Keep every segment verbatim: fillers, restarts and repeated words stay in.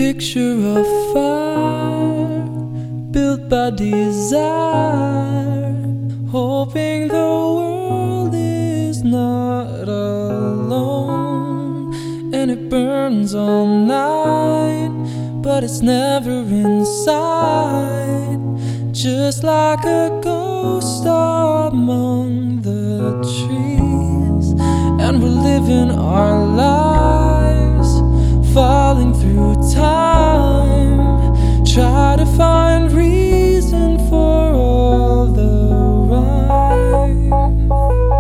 picture of fire built by desire, hoping the world is not alone. And it burns all night, but it's never inside, just like a ghost among the trees. And we're living our lives, falling through time, try to find reason for all the rhyme.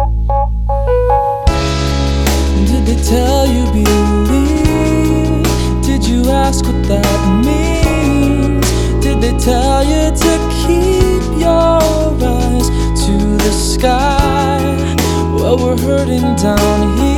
Did they tell you believe? Did you ask what that means? Did they tell you to keep your eyes to the sky? Well, we're hurting down here.